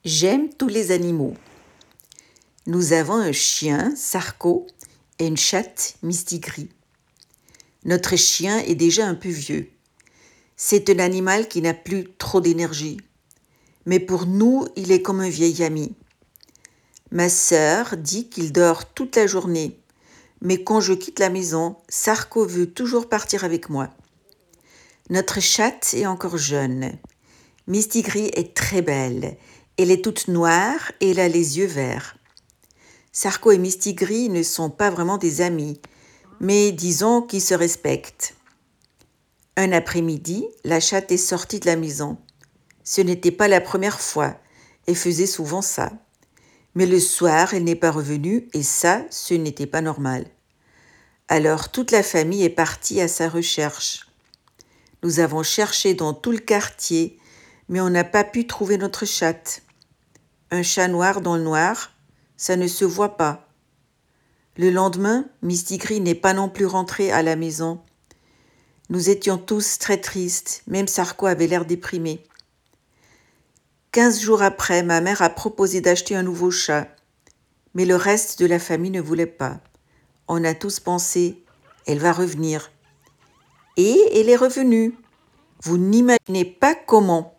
J'aime tous les animaux. Nous avons un chien, Sarko, et une chatte, Mistigri. Notre chien est déjà un peu vieux. C'est un animal qui n'a plus trop d'énergie. Mais pour nous, il est comme un vieil ami. Ma sœur dit qu'il dort toute la journée. Mais quand je quitte la maison, Sarko veut toujours partir avec moi. Notre chatte est encore jeune. Mistigri est très belle. Elle est toute noire et elle a les yeux verts. Sarko et Mistigri ne sont pas vraiment des amis, mais disons qu'ils se respectent. Un après-midi, la chatte est sortie de la maison. Ce n'était pas la première fois, elle faisait souvent ça. Mais le soir, elle n'est pas revenue et ça, ce n'était pas normal. Alors toute la famille est partie à sa recherche. Nous avons cherché dans tout le quartier, mais on n'a pas pu trouver notre chatte. Un chat noir dans le noir, ça ne se voit pas. Le lendemain, Mistigri n'est pas non plus rentré à la maison. Nous étions tous très tristes, même Sarko avait l'air déprimé. 15 jours après, ma mère a proposé d'acheter un nouveau chat, mais le reste de la famille ne voulait pas. On a tous pensé, elle va revenir. Et elle est revenue. Vous n'imaginez pas comment.